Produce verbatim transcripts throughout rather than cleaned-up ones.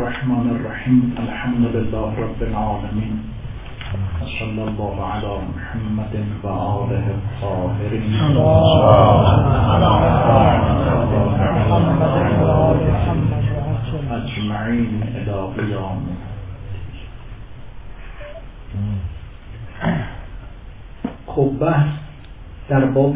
الرحمن الرحیم الحمد لله رب العالمین صلی الله علی محمد و آله الطاهرین اجمعین الی قیام. خب بحث در باب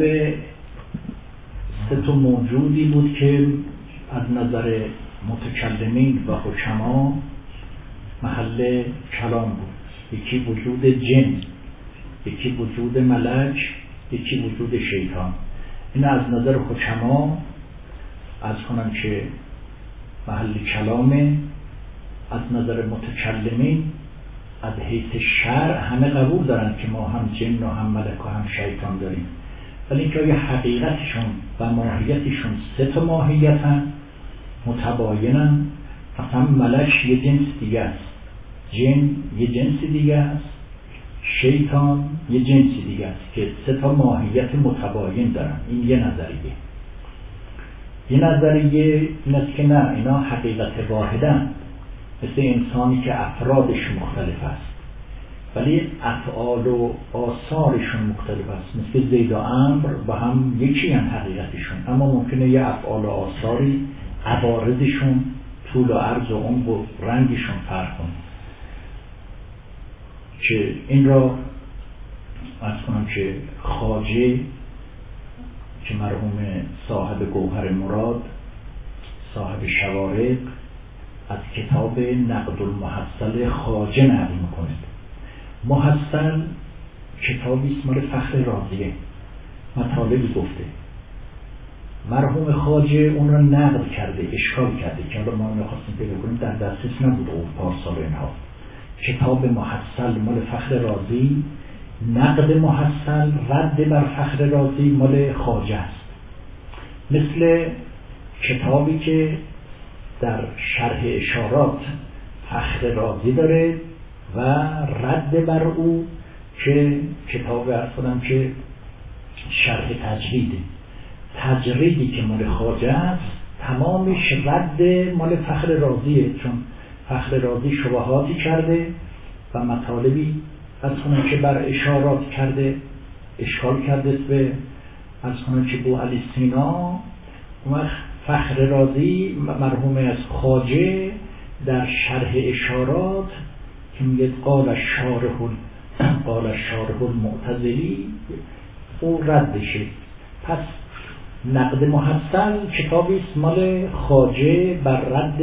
سه تا موجودی بود که از نظر متکلمین و حکما محل کلام بود. یکی وجود جن، یکی وجود ملک، یکی وجود شیطان. این از نظر حکما از کنم که محل کلامه. از نظر متکلمین از حیث شرع همه قبول دارن که ما هم جن و هم ملک و هم شیطان داریم، ولی اینکه آیا حقیقتشون و ماهیتشون سه تا ماهیتن متباینن. مثلا ملک یه جنس دیگه است، جن یه جنس دیگه است، شیطان یه جنس دیگه است که سه تا ماهیت متباین دارن. این یه نظریه. یه نظریه این است که نه، اینا حقیقت واحدن، مثل انسانی که افرادش مختلف است ولی افعال و آثارشون مختلف است. مثل زید و عمرو با هم یکی هم حقیقتشون، اما ممکنه یه افعال و آثاری عوارضشون طول و عرض و عمق و رنگشون فرق کنه. که این را عرض کنم که خواجه که مرحوم صاحب گوهر مراد، صاحب شوارق، از کتاب نقد المحصل خواجه نقل میکنه. محصل کتابی اسم فخر رازیه، مطالبی گفته. مرحوم خواجه اون را نقد کرده، اشکال کرده که حالا ما نخواستیم پیدا کنیم، در دسترس نبود اون پارسال اینها. کتاب محصل مال فخر رازی، نقد محصل رد بر فخر رازی مال خواجه است. مثل کتابی که در شرح اشارات فخر رازی داره و رد بر او که کتاب عرض کنم که شرح تجریده. تجریدی که مال خواجه است تمامش رد مال فخر رازیه، چون فخر رازی شبهاتی کرده و مطالبی از کنم که بر اشارات کرده، اشکال کرده به از کنم که بو علی سینا. و فخر رازی مرحوم از خواجه در شرح اشارات که میگه قال الشارح قال الشارح المعتزلی او ردشه. پس نقد محصل کتابی است مال خواجه بر رد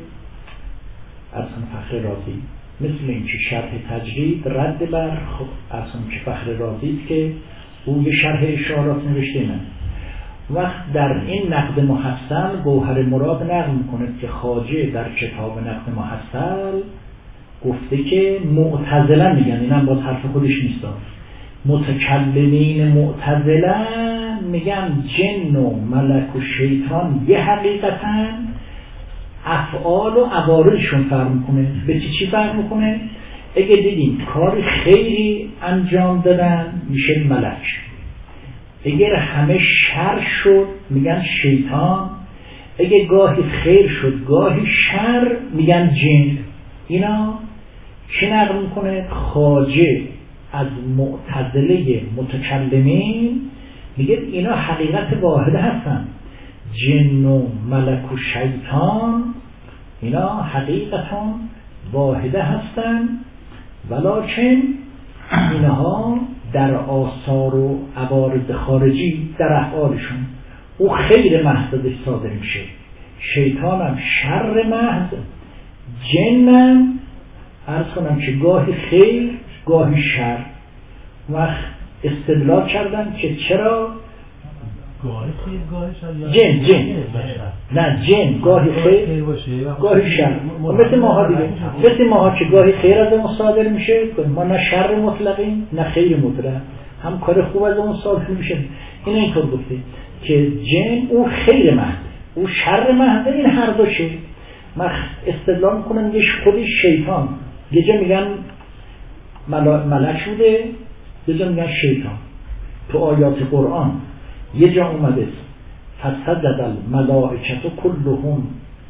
اصلا فخر رازی، مثل این که شرح تجرید رد بر اصلا که فخر رازی است که او به شرح اشارات نوشته. نه وقت در این نقد محصل گوهر مراد نقل میکنه که خواجه در کتاب نقد محصل گفته که معتزله میگن، اینم باز حرف خودش نیست، متکلمین معتزله میگن جن و ملک و شیطان یه حقیقتن، افعال و عوارضشون فرق میکنه. به چی چی فرق میکنه؟ اگه دیدیم کار خیری انجام دادن میشه ملک، اگر همه شر شد میگن شیطان، اگه گاهی خیر شد گاهی شر میگن جن. اینا چی نقل میکنه؟ خواجه از معتزله متکلمین میگه اینا حقیقت واحده هستن، جن و ملک و شیطان اینا حقیقتا واحده هستن، ولکن اینها در آثار و عوارض خارجی در افعالشون او خیر محض صادر میشه، شیطان هم شر محض، جنم عرض کنم که گاهی خیر گاهی شر. وقت استدلال کردن که چرا گاهی خیر گاهی شر، جن جن نه جن گاهی خیر گاهی شر، مثل ماها دیگه، مثل ماها که گاهی خیر از اون صادر میشه، ما نه شر مطلقیم نه خیر مطلق، هم کار خوب از اون صادر میشه. این اینطور گفته که جن او خیر محض او شر محض، این هر دوشه. ما استدلال میکنن یه خودی شیطان، یه جا میگن ملک بوده، یه جا میگن شیطان. تو آیات قرآن یه جا اومده فسجد الملائکه کلهم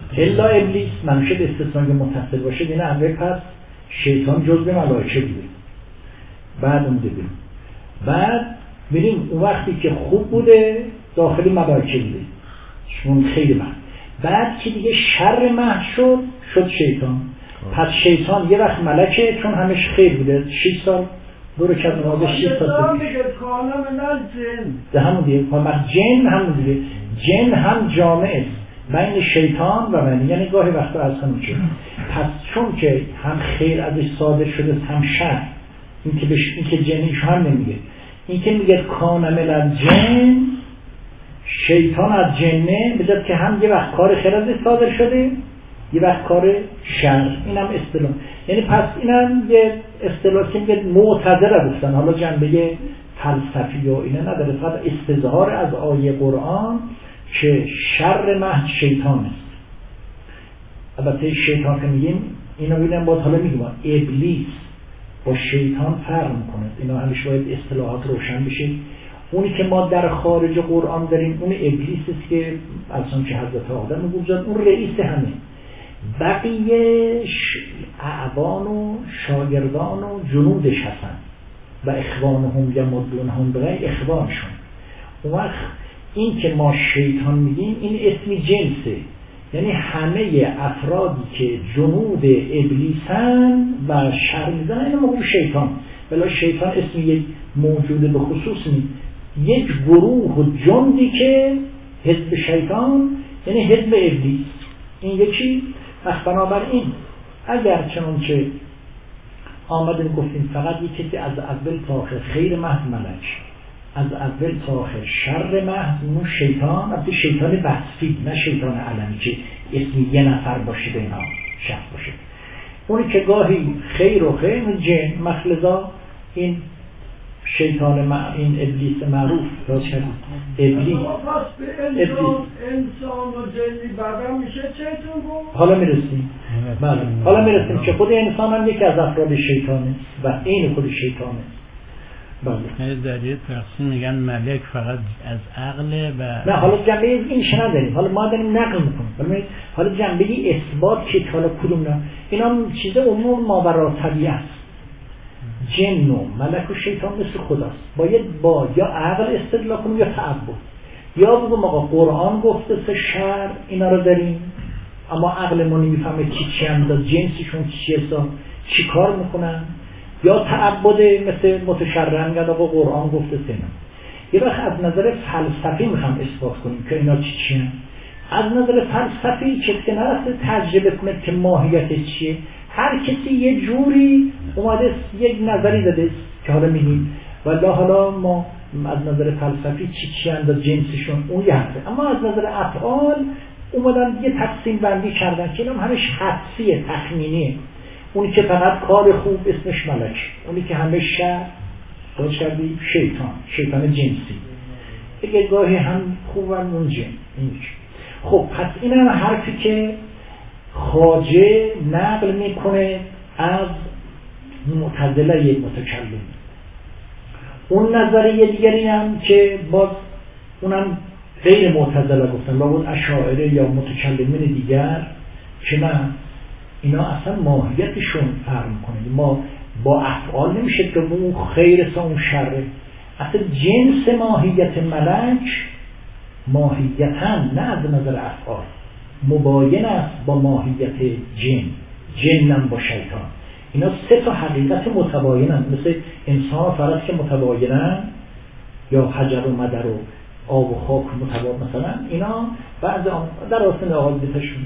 الا ابلیس منوشد استثنایی متصل باشه دیگه نه پس شیطان جزء ملائکه بوده. بعد اون دیدیم بعد ببینیم اون وقتی که خوب بوده داخل ملائکه بوده چون خیلی من بعد که دیگه شر محض شد شد شیطان. پس شیطان یه وقت ملکه چون همش خیر بوده شش سال برو که نمازه شش سال ده همون دیگه جن همون دیگه جن هم جامع است بین شیطان و من یعنی گاهی وقتا از هم میشه. پس چون که هم خیر ازش صادر شده هم شر این که بش... این که جنیش هم نمیگه این که میگه کانمل از جن شیطان از جنه بذات که هم یه وقت کار خیر ازش صادر شده یه وقت کار شر. این هم اصطلاح یعنی پس این هم یه اصطلاح که میگه معتزله گفتن حالا جنبه فلسفی و اینا نداره فقط استظهار از آیه قرآن که شر محض شیطان است. البته شیطان که میگیم اینا ببینم باز حالا میگم ابلیس با شیطان فرق میکنه اینا همیشه باید اصطلاحات روشن بشه. اونی که ما در خارج قرآن داریم اون ابلیس است که اصلا که حضرت آدم گفت اون رئیس همه بقیه اعوان و شاگردان و جنودش هستن و اخوانهم یمدونهم بغیر اخوانشون. اون وقت این که ما شیطان میگیم این اسم جنسه یعنی همه افرادی که جنود ابلیسن و شر میزنن این موضوع شیطان بلا شیطان اسم یک موجود به خصوص نیست یک گروه و جندی که حزب شیطان یعنی حزب ابلیس این یکی. پس بنابراین اگر چنانچه آمدیم گفتیم فقط یک کسی از اول تا آخر خیر محض ملک از اول تا آخر شر محض اون شیطان البته شیطان بسفی نه شیطان علمی که اسمی یه نفر باشه به اینا شخص باشه اونی که گاهی خیر و خیر جن مخلصا این شیطان مع... این ابلیس معروف راست شد ابلیس ابلیس انسان و جنی بعدا میشه چهتون گفت حالا میرسیم بله حالا میرسیم که خود انسان هم یکی از افراد شیطانه و این خود شیطانه. بله در یه تقسیم میگن ملک فقط از عقل و نه حالا جنبه این شنا داریم حالا ما داریم نقل میکنیم حالا جنبه اثبات که حالا کدوم نه اینا چیز عموم ماورا طبیعت جن و ملک و شیطان مثل خداست باید با یا عقل استدلال کنیم یا تعبد یا بگم آقا قرآن گفته سه شر اینا رو داریم اما عقل ما نمیفهمه چی چی هم داد جنسشون چی هستن چی کار میکنن یا تعبد مثل متشرع میگن آقا قرآن گفته سه نه. یه وقت از نظر فلسفی میخوام اثبات کنیم که اینا چی چی هم. از نظر فلسفی کسی که نرسته تجربه کنه که ماهیت چیه هر کسی یه جوری اومده یک نظری داده که حالا میگیم والله حالا ما از نظر فلسفی چی چی انداز جنسشون اون یه هسته اما از نظر افعال اومدن یه تقسیم بندی کردن که اینم همش حدسیه تخمینیه. اونی که فقط کار خوب اسمش ملک اونی که همه شر باید کردی شیطان شیطان جنسی دیگه گاهی هم خوب هم اون جن. خب پس این هم حرفی که خواجه نقل میکنه از معتزله یک متکلم. اون نظریه دیگری هم که باز اونم غیر معتزله گفتن لابد اشاعره یا متکلمین دیگر که نه اینا اصلا ماهیتشون فرق میکنه ما با افعال نمیشه که اون خیرسه اون شره اصلا جنس ماهیت ملک ماهیتاً نه از نظر افعال مباین است با ماهیت جن جنم با شیطان اینا سه تا حقیقت متباینن مثل انسان فرض که متباینن یا حجر و مدر و آب و خاک متباین مثلا اینا بعض در آسان آغاز بیتشون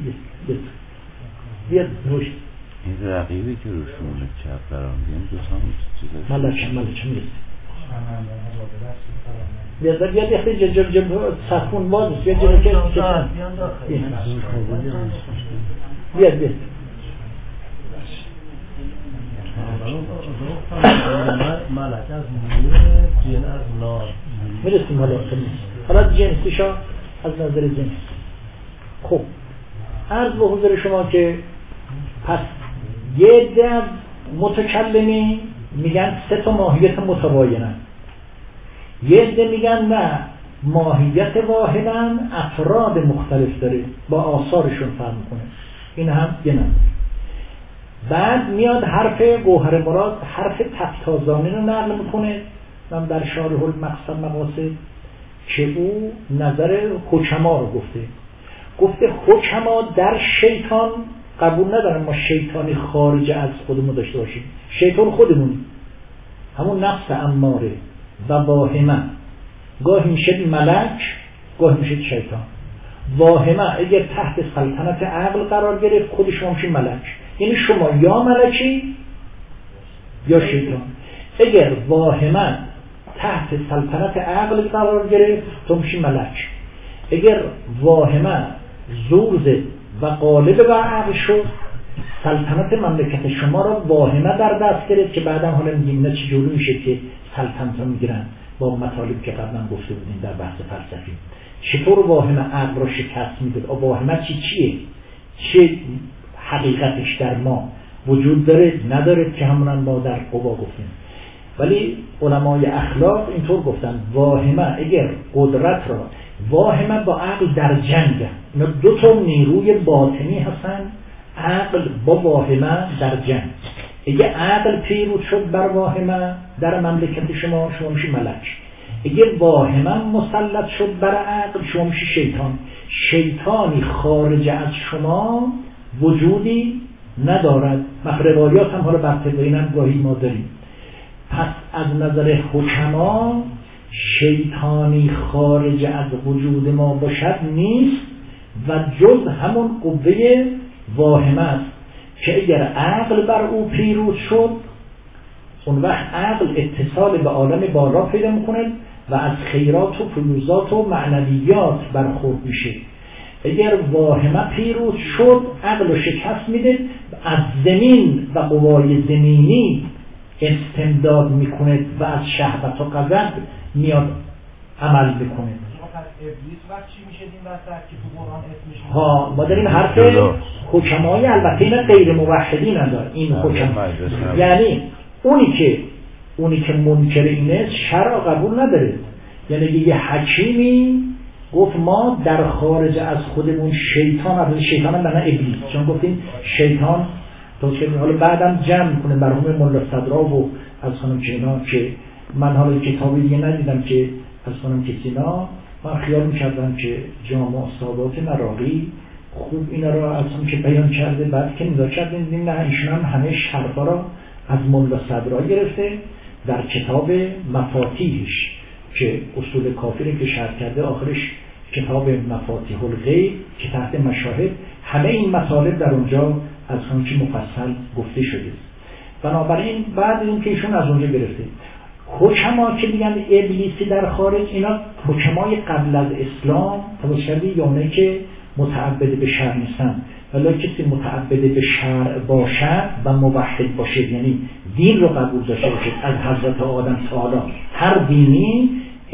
بیاد روش این رقیبی که روشون چپ قرار میدیم دو سام ملکه ملکه میرسه بیاد بیاد بیاد بیاد جب جب سخون باز بیاد جب که بیاد بیاد ملک از نور جن از نار میرسیم حالا حالا جنسیشا از نظر جنس. خب عرض به حضور شما که پس یه عده از متکلمی میگن سه تا ماهیت متباینن یه عده میگن نه ماهیت واحدن، افراد مختلف داره، با آثارشون فرق میکنه. این هم یه نظر. بعد میاد حرف گوهر مراد، حرف تفتازانی رو نقل میکنه، من در شارح المقصد مقاصد، که او نظر حکما رو گفته. گفته حکما در شیطان قبول ندارن ما شیطانی خارج از خودمون داشته باشیم. شیطان خودمونی، همون نفس اماره و واهمه، گاهی میشه ملک، گاهی میشه شیطان. واهمه اگر تحت سلطنت عقل قرار گرفت، خود شما میشه ملک، یعنی شما یا ملکی یا شیطان. اگر واهمه تحت سلطنت عقل قرار گرفت، تو میشی ملک. اگر واهمه زور زد و غالب بر عقل شد، سلطنت مملکت شما را واهمه در دست گرفت، که بعدا حالا میگیم نه چجوری میشه که سلطنت را میگیرن با مطالب که قبلا گفته بودیم در بحث فلسفی. چطور واهمه عقل را شکست میده؟ واهمه چی چیه؟ چه حقیقتش در ما وجود داره نداره، که همونن ما در قوا گفتیم. ولی علمای اخلاق اینطور گفتن واهمه اگر قدرت را، واهمه با عقل در جنگ، اینا دو تا نیروی باطنی هستن، عقل با واهمه در جنگ. اگه عقل پیروز شد بر واهمه در مملکت شما، شما میشی ملک. اگه واهمه مسلط شد بر عقل، شما میشی شیطان. شیطانی خارج از شما وجودی ندارد. روایات هم حالا بر طبق اینم گاهی ما داریم. پس از نظر حکما شیطانی خارج از وجود ما باشد نیست و جز همون قوه واهمه است، که اگر عقل بر او پیروز شد، اون وقت عقل اتصال به عالم بالا پیدا میکنه و از خیرات و فیوزات و معنویات برخورد میشه. اگر واهمه پیروز شد، عقل رو شکست میده، از زمین و قوای زمینی استمداد میکنه و از شهوت و غضب میاد عمل میکنه. ابلیس وقت چی میشه این وسط که تو قرآن اسمش ها ما داریم حرف حکمای، البته این غیر موحدین نداره این حکم، یعنی اونی که اونی که منکر اینه شرع قبول نداره. یعنی یه حکیمی گفت ما در خارج از خودمون شیطان، از شیطان هم بنا ابلیس، چون گفتیم شیطان تو که حالا بعدم جمع میکنه مرحوم مولا صدرا و از خانم کینا، که من حالا کتابی دیگه ندیدم که از خانم کینا، من خیال میکردم که جامع سادات نراقی خوب اینا را از اون که بیان کرده، بعد که نگاه کردیم دیدیم نه، ایشون هم همه شرفا را از مولا صدرا گرفته در کتاب مفاتیحش که اصول کافی که شرح کرده، آخرش کتاب مفاتیح الغیب که تحت مشاهد، همه این مطالب در اونجا از همون که مفصل گفته شده. بنابراین بعد این که ایشون از اونجا گرفته. حکما که میگن ابلیسی در خارج، اینا حکمای قبل از اسلام توسط یونه که متعبد به شرع نیستن. ولی کسی متعبد به شرع باشد و موحد باشه، یعنی دین رو قبول داشته باشه از حضرت آدم تا حالا هر دینی،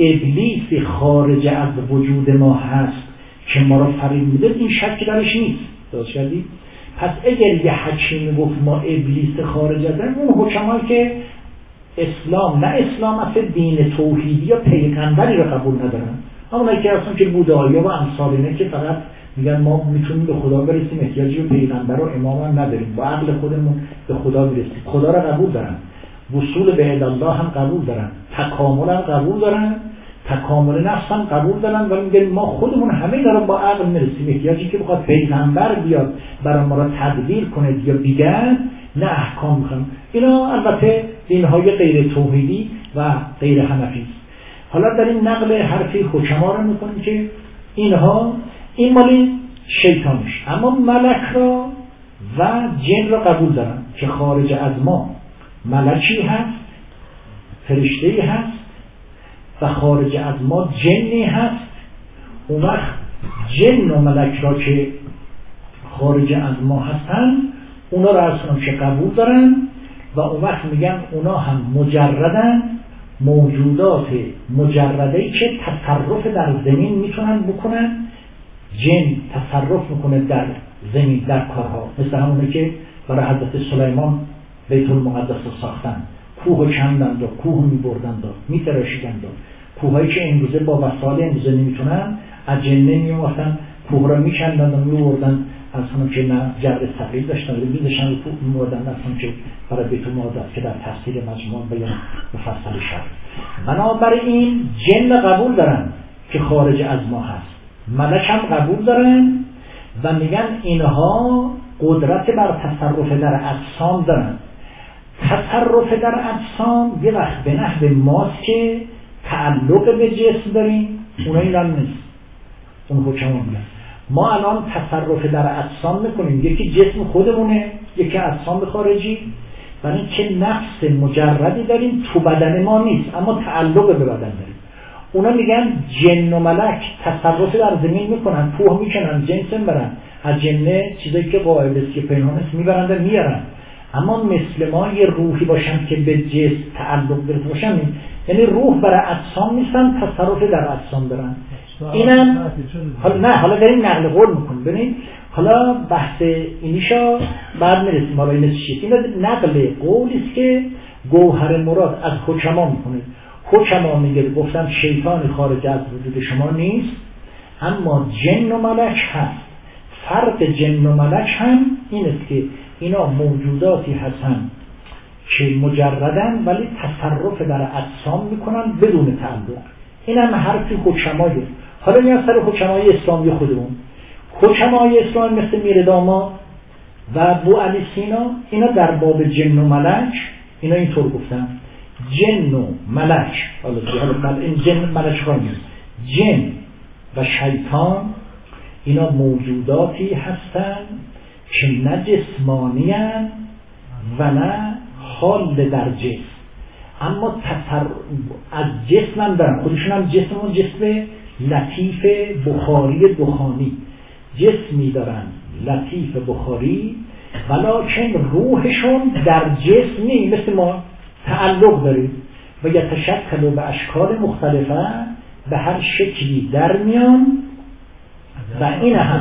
ابلیسی خارج از وجود ما هست که ما رو فریب میده، این شکی درش نیست. درست شدید؟ پس اگر یه حکیم گفت ما ابلیس خارج از اون حکمایی که اسلام، نه اسلام اصلا دین توحیدی یا پیغمبری رو قبول ندارن، همونایی که اصلا که بودایا و امثال اینه که فقط میگن ما میتونیم به خدا برسیم، احتیاجی به پیغمبر و امام هم نداریم، با عقل خودمون به خدا برسیم. خدا رو قبول دارن، وصول به الله هم قبول دارن، تکامل هم قبول دارن، تکامل نفس هم قبول دارن، ولی میگن ما خودمون همه اینا رو با عقل میرسیم، احتیاجی که بخواد پیغمبر بیاد برای ما رو تدبیر کنه یا دیگر نه احکام میخوام. اینا البته دینهای غیر توحیدی و غیر حنفی است. حالا در این نقل حرفی حکما رو میکنیم که اینها این مالی شیطانش، اما ملک را و جن را قبول دارن که خارج از ما ملکی هست، فرشته‌ای هست و خارج از ما جنی هست. اون وقت جن و ملک را که خارج از ما هستن، اونا را از که قبول دارن و اون وقت میگن اونا هم مجردن، موجودات مجرده‌ای که تصرف در زمین میتونن بکنن. جن تصرف میکنه در زمین در کارها، مثل همونه که برای حضرت سلیمان بیت المقدس رو ساختن، کوه کندند و کوه میبردند و میتراشیدند و کوهایی که امروزه با وسایل امروزه نمیتونن، از جنه میومدن کوه را میکندن و میوردن، از همون که نه جبر ثقیل داشتن و میذاشتن کوه میوردن، از همون که برای بیت المقدس که در تفسیر مجموع بیان مفصل شد. بنابراین جن قبول دارن که خارج از ما هست، ملک هم قبول دارن و میگن اینها قدرت بر تصرف در اجسام دارن. تصرف در اجسام یه وقت به نحو ماست که تعلق به جسم داریم، اونا این هم نیست. اون حکم میگن ما الان تصرف در اجسام میکنیم، یکی جسم خودمونه، یکی اجسام خارجی، برای اینکه نفس مجردی داریم تو بدن ما نیست اما تعلق به بدن داریم. اونا میگن جن و ملک تصرف در زمین میکنن، کوه میکنن، جنس برن، از جنه چیزایی که قائل است که پنهان است میبرن میارن، اما مثل ما یه روحی باشن که به جسم تعلق داشته باشن، یعنی روح برای اجسام نیستن، تصرف در اجسام دارن. اینم حالا نه حالا داریم نقل قول میکنیم. ببینید حالا بحث اینیشا بعد میرسیم، حالا این چیه؟ این نقل قولی است که گوهر مراد از حکما میکنه. حکما میگه گفتم شیطان خارج از وجود شما نیست، اما جن و ملک هست. فرق جن و ملک هم این است که اینا موجوداتی هستن که مجردن ولی تصرف در اجسام میکنن بدون تعلق. این هم حرفی حکمایه. حالا میاد سر حکمای اسلامی خودمون. حکمای اسلامی مثل میرداما و بو علی سینا، اینا در باب جن و ملک اینا اینطور گفتن: جن و ملک، حالا این جن ملک خواهیم، جن و شیطان اینا موجوداتی هستن که نه جسمانی هستن و نه حال در جسم، اما تصر... از جسم هم دارن، خودشون هم جسم و جسم لطیف بخاری دخانی جسمی دارن، لطیف بخاری، ولکن روحشون در جسم نیست، مثل ما تعلق داریم و یتشکل به اشکال مختلفه، به هر شکلی در میان و این هم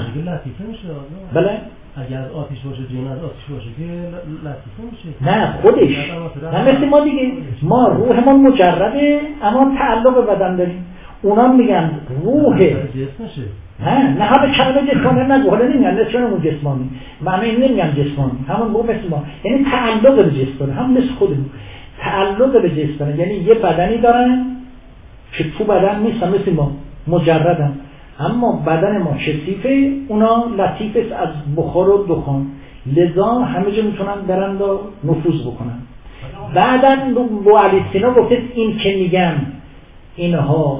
بله اگر از آتش باشه جن از آتش باشه که لطیفه میشه. نه خودش نه مثل ما دیگه، ما روحمون مجرده اما تعلق به بدن داریم. اونا میگن روح جسمشه. نه نه حالا کلمه جسمانی نگو، حالا نمیگن نشونمون جسمانی، معنی نمیگن جسمانی، همون گفت مثل ما، یعنی تعلق به جسم داره، هم مثل خودمون تعلق به جسم داره، یعنی یه بدنی دارن که تو بدن نیستن، مثل ما مجردن، اما بدن ما کثیفه، اونا لطیف است از بخار و دخان، لذا همه جا میتونن برند و نفوذ بکنن. بعداً بو علی سینا گفته این که میگن اینها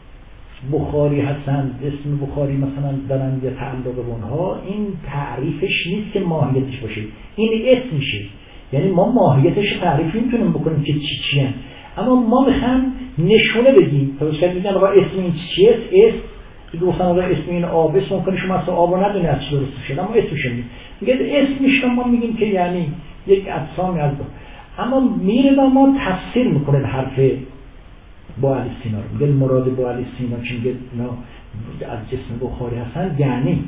بخاری هستن، اسم بخاری مثلا دارن یا تعلق به اونها، این تعریفش نیست که ماهیتش باشه، این اسم میشه، یعنی ما ماهیتش تعریف نمیتونیم بکنیم که چی چی هست، اما ما میخوام نشونه بدیم. تا بسید میگن آقا اسم این چیه؟ اسم که گفتن آقا اسم این آب، اسم ممکنه شما اصلا آب رو ندونی از چی درست شده، اما اسمش میگه میگه اسمش رو ما میگیم که یعنی یک اجسامی از دو. اما میره ما تفسیر میکنه حرف با علی سینا رو، میگه مراد با علی سینا که میگه اینا از جسم بخاری هستن، یعنی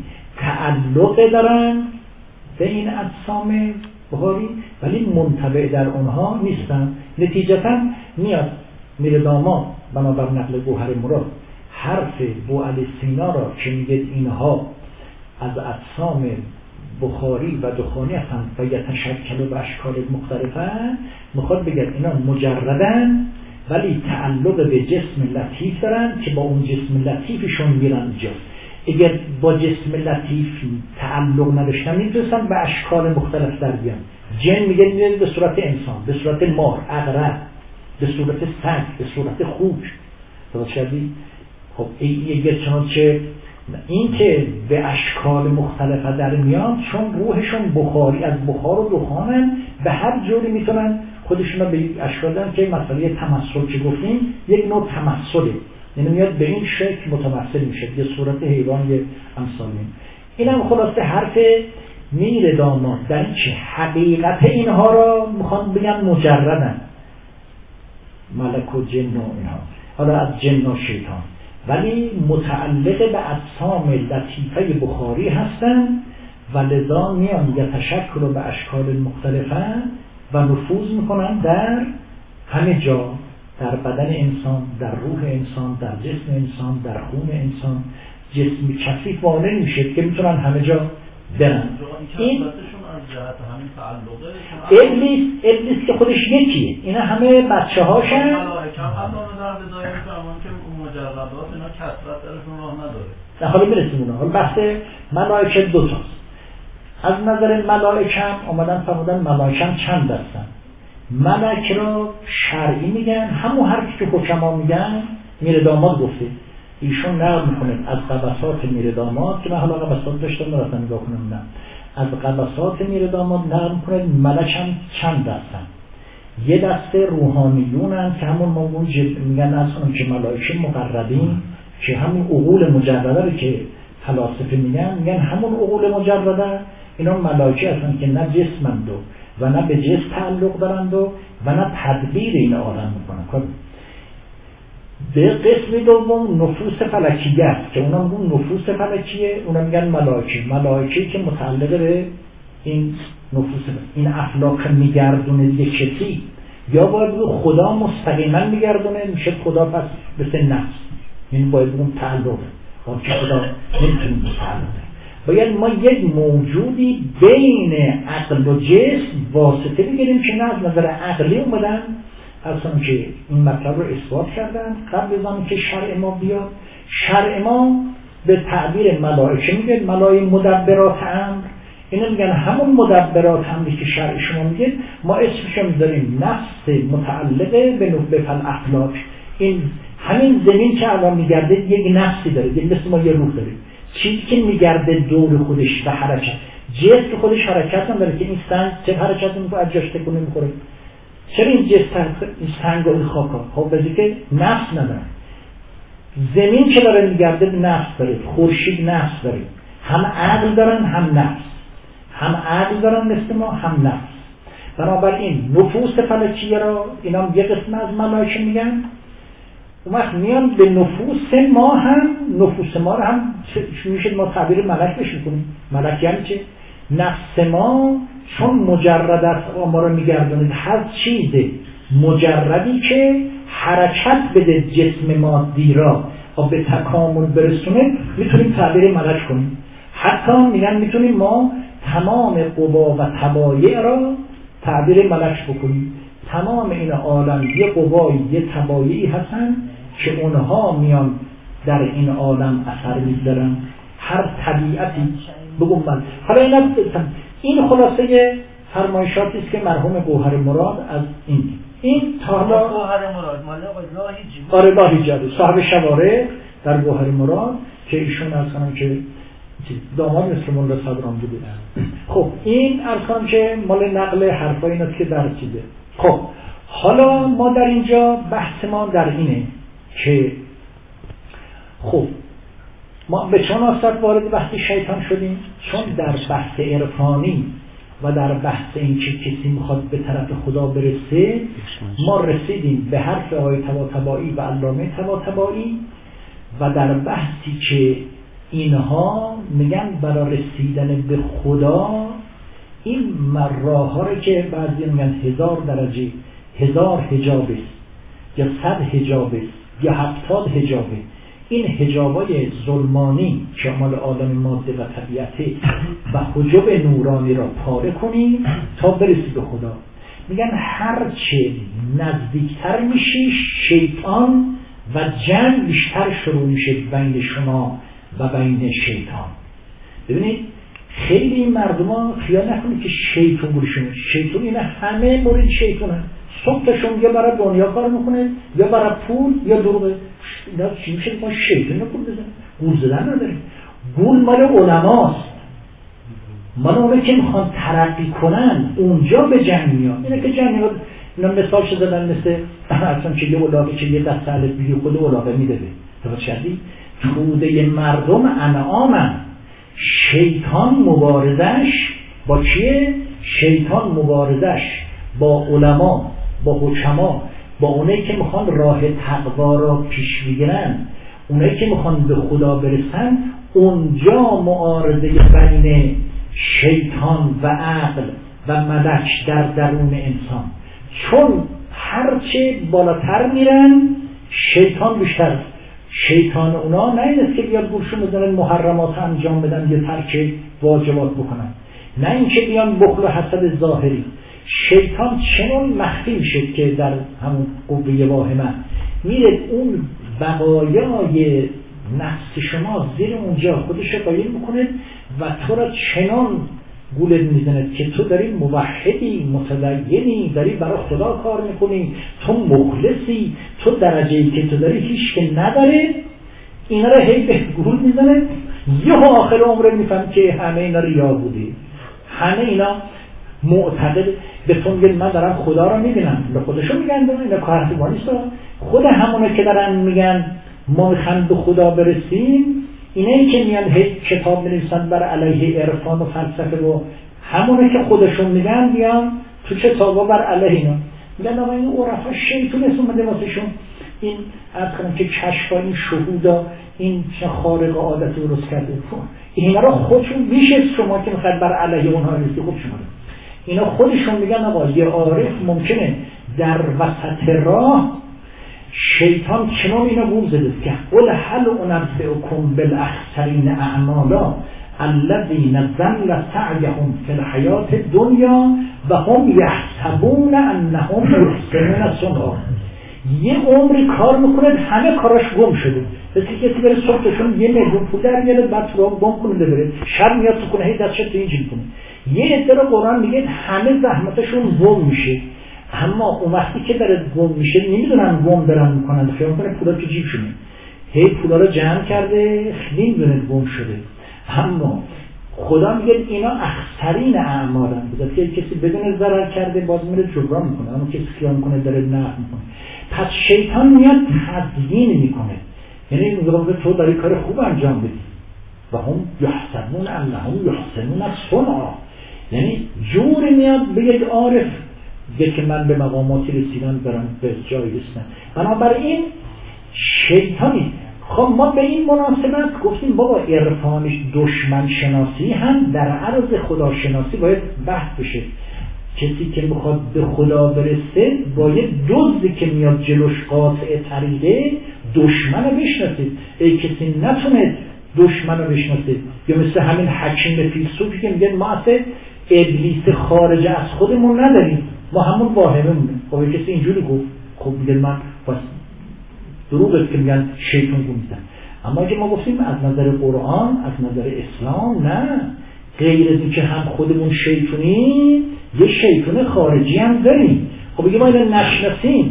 تعلق دارن به این اجسام بخاری ولی منطبع در اونها نیستن. نتیجتا میاد میره داما بنابر نقل گوهر مراد حرف بو علی سینا را که میگه اینها از اجسام بخاری و دخانی هستن و یتشکل به اشکال مختلفه، میخواد بگه اینا مجردن ولی تعلق به جسم لطیف دارن که با اون جسم لطیفشون میرن اونجا. اگر با جسم لطیف تعلق نداشتن میتونستن به اشکال مختلف در بیان. جن میگه به صورت انسان، به صورت مار، عقرب، به صورت سگ، به صورت خوک. درست شدی؟ خب اگر چنانچه این که به اشکال مختلف در میان، چون روحشون بخاری از بخار و دخانن، به هر جوری میتونن خودشون رو به اشکال دارن که مسئله تمثل که گفتیم یک نوع تمثله، یعنی میاد به این شکل متمثل میشه، یه صورت حیوان یه امثالین. این هم خلاصه حرف میر داماد در این که حقیقت اینها را میخوان بگن مجردن، ملک و جن و اینها، حالا از جن و شیطان، ولی متعلق به اجسام لطیفه بخاری هستن و لذا میان یتشکل به اشکال مختلفه و نفوذ میکنن در همه جا در بدن انسان، در روح انسان، در جسم انسان، در خون انسان جسمی کثیف واقع نمیشه که میتونن همه جا برن. این ابلیس ابلیس که خودش یکیه، اینا همه بچه هاشن. ملائکه هم همه در بدایه میفهمن که مجردات اینا کثرت درشون راه نداره. نه حالا میرسیم اونا. حالا بحث ملائکه دو تاست. از نظر ملائکه هم آمدن فرمودن ملائکه هم چند دستن. ملک را شرعی میگن، همون حرفی که حکما میگن. میر داماد گفته ایشون نقل میکنه از قبسات میر داماد که من حالا قبسات داشتم نرفتم نگاه کنم، نه از قبسات میر داماد نقل میکنه ملک هم چند دستن. یه دسته روحانیونن که همون موضوع میگن اصلا که ملائکه مقربین که همون عقول مجرده که فلاسفه میگن میگن همون عقول مجرده اینا ملائکه هستن که نه جسمند و نه به جسم تعلق دارند و نه تدبیر این عالم میکنن. به قسم دوم نفوس فلکیه است که اونا میگن نفوس فلکیه، اونا میگن ملائکه ملائکه که متعلق به این نفوس این افلاک میگردونه دیگه کسی، یا باید بگو خدا مستقیما میگردونه میشه خدا پس مثل نفس، این باید بگم تعلقه با که خدا نمیتونیم تعلقه. باید ما یک موجودی بین عقل و جسم واسطه بگیریم که نه از نظر عقلی اومدن اصلا که این مطلب رو اثبات کردن قبل از آن که شرع ما بیاد. شرع ما به تعبیر ملائکه میگه ملائکه مدبرات امر، اینا میگن همون مدبرات امری که شرع شما میگه ما اسمش رو میذاریم نفس متعلقه به نفس الافلاک. این همین زمین که الان میگرده یک نفسی داره، یک مثل ما یه روح داره، چیزی که میگرده دور خودش و حرکت، جسم خودش حرکت هم داره که این سنگ چه حرکتی میکنه از جاش تکون میخوره. چرا این جسم این سنگ و این خاک ها خب بذاری که نفس نداره. زمین که داره میگرده نفس داره، خورشید نفس داره، هم عقل دارن هم نفس، هم عقل دارن مثل ما هم نفس. بنابراین نفوس فلکیه را اینا هم یه قسم از ملائکه میگن. اون وقت میان به نفوس ما هم نفوس ما رو هم میشه ما تعبیر ملک بهش میکنیم. ملک یعنی چه؟ نفس ما چون مجرد است ما رو میگردونه هر چیز مجردی که حرکت بده جسم مادی را و به تکامل برسونه میتونیم تعبیر ملک کنیم. حتی میگن میتونیم ما تمام قوا و تبایع را تعبیر ملک بکنیم. تمام این عالم یه قوایی یه تبایعی هستن که اونها میان در این عالم اثر میذارن. هر طبیعتی بگم من حالا اینا این خلاصه فرمایشاتی است که مرحوم گوهر مراد از این این تا حالا گوهر مراد مال راهی جیب آره راهی جاده صاحب شوارع در گوهر مراد که ایشون اصلا که داماد مثل مولا صدران بوده. خب این اصلا که مال نقل حرفای اینا که در چیده. خب حالا ما در اینجا بحث ما در اینه که خب ما به چون آسد وارد بحث شیطان شدیم؟ چون در بحث عرفانی و در بحث این که کسی میخواد به طرف خدا برسه ما رسیدیم به حرف آقای طباطبایی و علامه طباطبایی و در بحثی که اینها میگن برای رسیدن به خدا این راه‌ها رو که بعضی میگن هزار درجه هزار حجاب است یا صد حجاب است یا هفتاد حجابه، این حجابای ظلمانی که مال عالم ماده و طبیعته و حجاب نورانی را پاره کنی تا برسی به خدا. میگن هرچه نزدیکتر میشی شیطان و جنگ بیشتر شروع میشه بین شما و بین شیطان. ببینید خیلی مردمان خیال نکنید که شیطان گوشونه، شیطان اینا همه مرید شیطانه. صبحشون یا برای دنیا کار میکنه یا برای پول یا دروغه. اینا چی میشه ما شیطان پول بزن گول زدن نداریم. گول مال علماست، مال اونه که میخوان ترقی کنن اونجا به جنگ میاد. اینه که جنگ میاد اینا مثالش زدن مثل اصلا که یه اولاغی که یه دست علف بیلی خود اولاغه میده توجه کردی؟ توده مردم انعامن. شیطان مبارزش با چیه؟ شیطان مبارزش با علما، با حکما، با اونایی که میخوان راه تقوا را پیش بگیرن، اونایی که میخوان به خدا برسن. اونجا معارضه بین شیطان و عقل و ملک در درون انسان، چون هرچه بالاتر میرن شیطان بیشتر. شیطان اونا نه این است که بیاد گورشون بزنن محرمات انجام بدن یا ترک واجبات بکنن، نه این که بیان بخل و حسد ظاهری. شیطان چنون مخفی میشه که در همون قوه واهمه میره اون بقایای نفس شما زیر اونجا خودش رو قایم میکنه و تو را چنان گولت میزنه که تو داری موحدی، متدینی، داری برای خدا کار میکنی، تو مخلصی، تو درجه‌ای که تو داری هیچ که نداره. اینا رو هی به گول میزنه. یه آخر عمره میفهم که همه اینا ریا بوده، همه اینا معتقد به تو میگن من دارم خدا رو میبینم، به خودشون میگن اینا کارتوانی است. خود همونه که دارن میگن ما میخوایم به خدا برسیم، اینه که میان هی کتاب می‌نویسن بر علیه عرفان و فلسفه و همونه که خودشون میگن بیان تو کتابا بر علیه اینا میگن آقا این عرفا شیطون اسم اومده واسهشون، این از کنم که کشف این شهودا این خارق عادت درست کرده. اینا رو خودشون میشه شما که میخواد بر علیه اونها نیستی خود شما اینا خودشون میگن آقا یه عارف ممکنه در وسط راه شیطان چنان اینو گول زده که قل هل انبئکم بالاخسرین اعمالا الذین ضل سعیهم فی الحیاة الدنیا و هم یحسبون انهم یحسنون صنعا. یه عمری کار میکنه همه کاراش گم شده، مثل کسی بره صبحشون یه میلیون پول در میاره بعد تو گم کنه بره شب میاد تو کنه هی دستش تو اینجوری کنه. یه عده رو قرآن میگه همه زحمتشون گم میشه، اما اون وقتی که داره گم میشه نمیدونن گم دارن میکنن، خیال کنه پولا تو جیبشونه، هی پولا رو جمع کرده نمیدونه گم شده. اما خدا میگه اینا اخسرین اعمالن، بذات که کسی بدون ضرر کرده باز میره جبران میکنه، اما کسی خیال میکنه داره نقد میکنه. پس شیطان میاد تزیین میکنه، یعنی میگه تو داری کار خوب انجام بدی و هم یحسبون انهم یحسنون صنعا، یعنی جور میاد به یک عارف بگه که من به مقاماتی رسیدم دارم به جایی رسیدم. بنابراین شیطانی خب ما به این مناسبت گفتیم بابا عرفانش دشمن شناسی هم در عرض خدا شناسی باید بحث بشه. کسی که میخواد به خدا برسه باید دزدی که میاد جلوش قاطع طریقه دشمن رو بشناسید. ای کسی نتونه دشمن رو بشناسید، یا مثل همین حکیم فیلسوفی که میگن ما اصلا ابلیس خارج از خودمون نداریم، ما همون واهمه مونیم. خب کسی اینجوری گفت، خب میگن من بس دروغه که میگن شیطان گفتن. اما اگه ما گفتیم از نظر قرآن، از نظر اسلام نه، غیر از اینکه هم خودمون شیطونی یه شیطان خارجی هم داریم. خب بگیم ما اینو نشناسیم،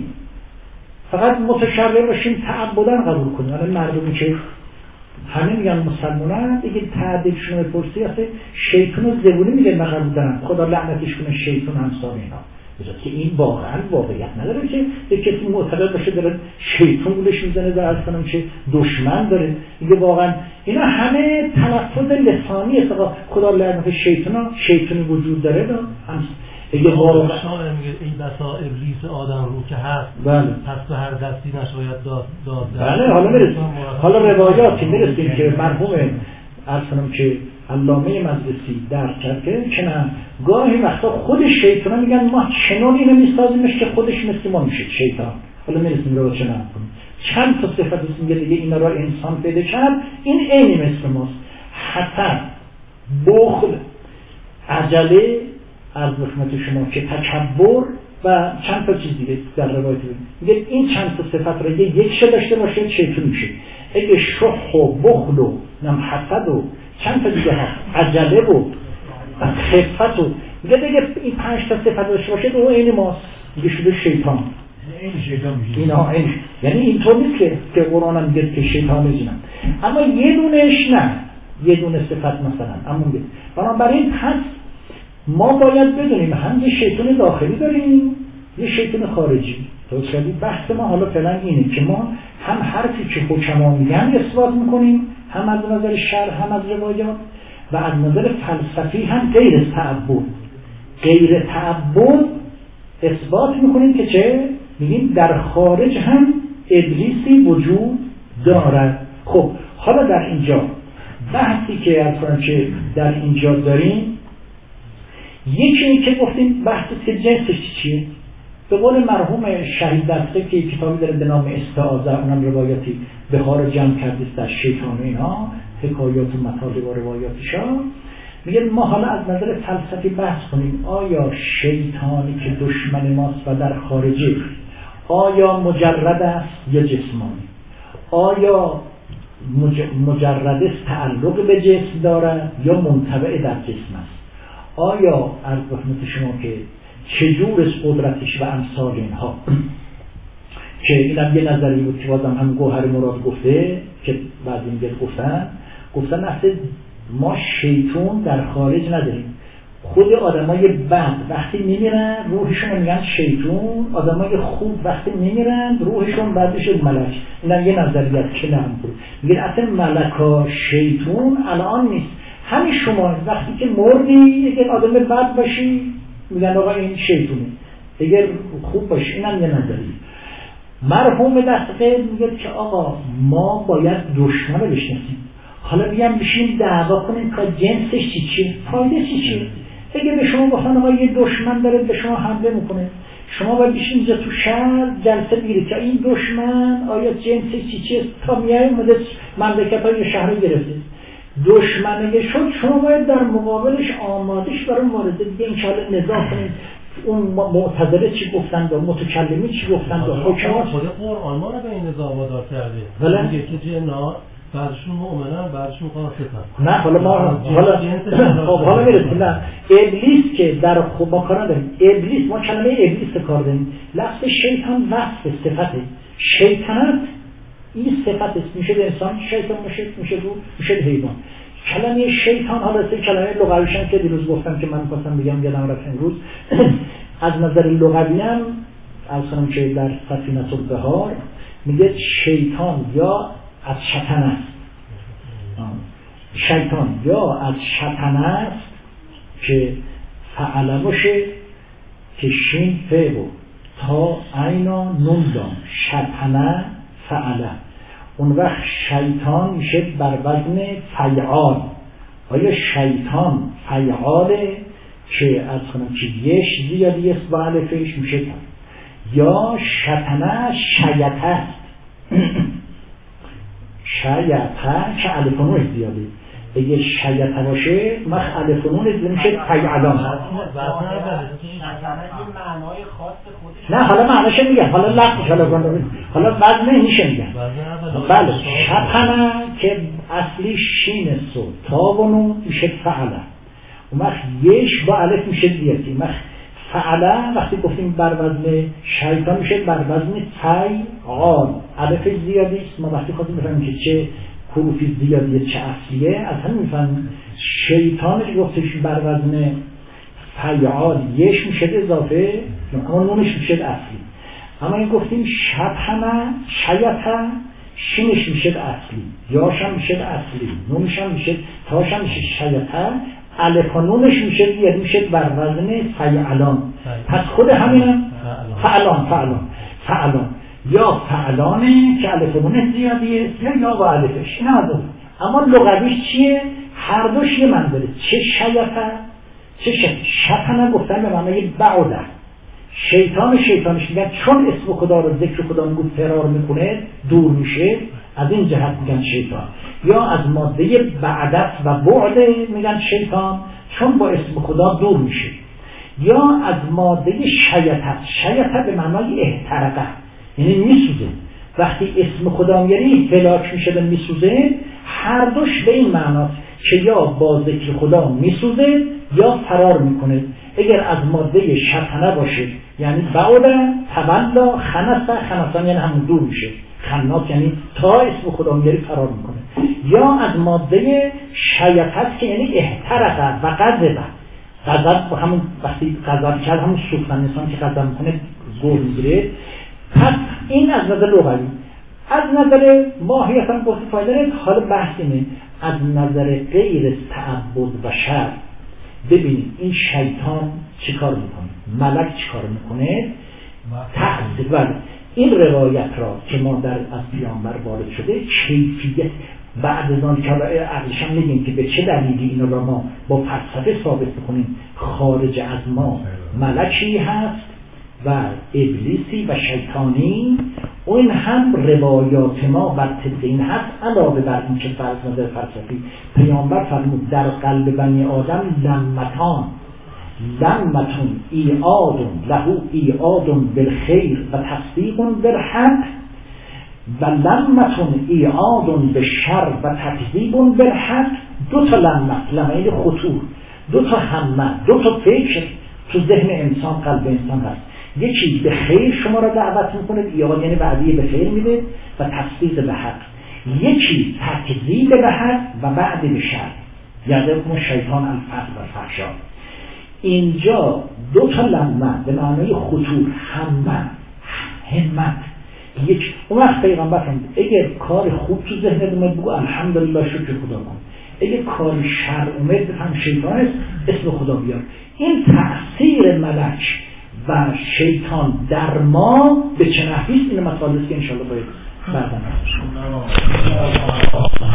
فقط متشرع باشیم تعبداً قبول کنیم. الان مردمی که همه میگن مسلمانان دیگه تعدیلشون بپرسی اصلا شیطان رو زبونی میگن من قبول دارم، خدا لعنتش کنه شیطان همسال اینا. بذات که این واقعا واقعیت نداره که یک کسی معتقد باشه داره شیطان گولش میزنه و از کنم که دشمن داره. میگه واقعا اینا همه تلفظ لسانی است. خدا لعنت شیطان، شیطانی وجود داره دا هم اگه واقعا میگه این بسا ابلیس آدم رو که هست، بله، پس به هر دستی نشاید داد داد. بله، حالا میرسیم حالا روایاتی میرسیم که مرحوم اصلا که علامه مجلسی درک کرده که نه گاهی وقتا خود شیطان میگن ما چنان اینو میسازیمش که خودش مثل ما میشه شیطان. حالا میرسیم رو چه نکنیم. چند تا صفت است میگه دیگه اینا را انسان پیدا کرد، این عینی مثل ماست. حسد، بخل، عجله، از خدمت شما که تکبر و چند تا چیز دیگه در روایت میگه این چند تا صفت را یک شه داشته باشه شیطان میشه. اگه شح و بخل و نم حسد و چند تا دیگه ها عجله و خفت و میگه دیگه این پنج تا صفت داشته باشه اون عین ماست، میگه شده شیطان. این شیطان میشه اینا این یعنی اینطور نیست که که قرآن هم میگه که شیطان میزنن، اما یه دونش نه، یه دونه صفت مثلا اما میگه. بنابراین پس ما باید بدونیم هم یه شیطان داخلی داریم یه شیطان خارجی. درست کردی؟ بحث ما حالا فعلا اینه که ما هم حرفی که حکما میگن اثبات میکنیم، هم از نظر شرع هم از روایات، و از نظر فلسفی هم غیر تعبد غیر تعبد اثبات میکنیم که چه؟ میگیم در خارج هم ابلیسی وجود دارد. خب حالا در اینجا بحثی که اصلا که در اینجا داریم، یکی این که گفتیم بحث که جنسش چیه؟ به قول مرحوم شهید دسته که کتابی داره به نام استعاذه، اونم روایتی بخار جمع کردیست در شیطان اینا، حکایات و مطالب و روایاتشان، میگه ما حالا از نظر فلسفی بحث کنیم آیا شیطانی که دشمن ماست و در خارجه آیا مجرد است یا جسمانی؟ آیا مجرد است تعلق به جسم دارد یا منطبع در جسم است؟ آیا از خدمت شما که چجور از قدرتش و امثال اینها که اینم یه نظری بود که بازم هم گوهر مراد گفته که بعد این گفتن گفتن اصلا ما شیطان در خارج نداریم. خود آدمای بد وقتی میمیرن روحشون میگن شیطان، آدمای خوب وقتی میمیرن روحشون بعدش ملک. اینم یه نظریت که نام بود. میگن اصلا ملکا شیطان الان نیست، همین شما وقتی که مردی اگر آدم بد باشی میگن آقا این شیطونه، اگر خوب باشی. اینم یه نظریه. مرحوم دسته میگه که آقا ما باید دشمن رو بشناسیم. حالا بیام بشیم دعوا کنیم که جنسش چی چیه، فایده چی چیه. اگه به شما گفتن آقا یه دشمن داره به شما حمله میکنه، شما باید بشین اینجا تو شهر جلسه بگیرید که این دشمن آیا جنسش چی چیه، تا میای اومده مملکت های شهر گرفته دشمن اگه شد شما باید در مقابلش آمادش برای مبارزه دیگه انشاءالله نزاع کنید. اون معتزله چی گفتند و متکلمی چی گفتند و حکمات خود قرآن ما رو به این نظام وادار کرده. بله میگه که جنات بعضشون مؤمنن بعضشون کافرن. نه حالا ما حالا خب حالا میرسیم. نه ابلیس که در خوب ما کار نداریم. ابلیس ما کلمه ابلیس کار داریم. لفظ شیطان وصف صفته. شیطنت این صفت است. میشه انسان شیطان میشه، میشه رو میشه حیوان. کلمه شیطان حالا سه کلمه لغویشن که دیروز گفتم که من می‌خواستم بگم یادم رفت امروز. از نظر لغوی هم اصلا که در سفینه البحار میگه شیطان یا از شطن است. شیطان یا از شطن است که فعله باشه که شین فه بود تا اینا نون دام شطنه فعله. اون وقت شیطان میشه بر وزن فیعال. آیا شیطان فیعاله که از خونم که یش زیادی است با علفش میشه کرد، یا شطنه شیطه است. شیطه که علفنوش زیاده، اگه شیطه باشه مخ علفنون میشه فیعلان. نه حالا معنیش میگم، حالا لفظش حالا کنم، حالا وزنه میشه میگم. بله شطنه که اصلی شین است و تا و نون میشه فعله. اون وقت یش با علف میشه زیادی. مخ فعله وقتی گفتیم بر وزن شیطان میشه بر وزن فیعال. علف زیادی است. ما وقتی خواستیم بفهمیم که چه حروفی زیادیه چه اصلیه از همین میفهمیم شیطانش گفتش بر وزن فیعال یش میشه اضافه اما نونش میشه اصلی. اما این گفتیم شطنه شیطه شینش میشه اصلی، یاش هم میشه اصلی، نونش هم میشه، تاش هم میشه شیطه، الف و نونش میشه یعنی میشه بر وزن فیعلان. پس خود همینم فعلان فعلان فعلان یا فعلانه که الف و نونش زیادیه یا یا با الفش. این هم اما لغویش چیه؟ هر دوش یه منظره. چه شیطه چه شطنه گفتن به معنی بعده. شیطان شیطانش میگن چون اسم خدا رو ذکر خدا میگه فرار میکنه دور میشه، از این جهت میگن شیطان. یا از ماده بعدت و بعد میگن شیطان چون با اسم خدا دور میشه. یا از ماده شیطت، شیطت به معنای احترقه یعنی میسوزه. وقتی اسم خدا میاری هلاک میشه و میسوزه. هر دوش به این معناست که یا با ذکر خدا میسوزه یا فرار میکنه. اگر از ماده شطنه باشه یعنی بعد تولا خنسه، خنسان یعنی همون دور میشه، خناس یعنی تا اسم خدا میاری فرار میکنه. یا از ماده شیطت که یعنی احترقه و غضبه. غضب همون وقتی غضب کرد همون سوختن انسان که غضب میکنه گور میگیره. پس این از نظر لغوی. از نظر ماهیت هم گفت فایده نیست. حالا بحث اینه از نظر غیر تعبد و شر. ببینید این شیطان چی کار میکنه، ملک چی کار میکنه. تحصیل بله این روایت را که ما در از پیامبر وارد شده کیفیت بعد از آن که عقلش هم میگیم که به چه دلیلی اینا را ما با فلسفه ثابت بکنیم خارج از ما ملکی هست و ابلیسی و شیطانی. اون هم روایات ما بر طبق این هست، علاوه بر این که فرض نظر فلسفی پیامبر فرمود در قلب بنی آدم لمتان، لمتون ایعادون لهو ایعادون بالخیر و تصدیقون بالحق و لمتون ایعادون بالشر و تکذیبون بالحق. دو تا لمت، لمه خطور، دو تا همه، دو تا فکر تو ذهن انسان، قلب انسان هست. یکی به خیر شما را دعوت میکنه، ایعاد یعنی وعده به خیر میده و تصدیق به حق. یکی تکذیب به حق و وعده به شر، یعدکم شیطان الفقر و فحشا. اینجا دو تا لمه به معنای خطور، همه، همت. یک اون وقت پیغمبر فرمود اگر کار خوب تو ذهنت اومد بگو الحمدلله شکر خدا کن، اگر کار شر اومد بفهم شیطان است اسم خدا بیار. این تأثیر ملک و شیطان در ما به چه نحویست؟ این مطالبی که انشاءالله باید بعدا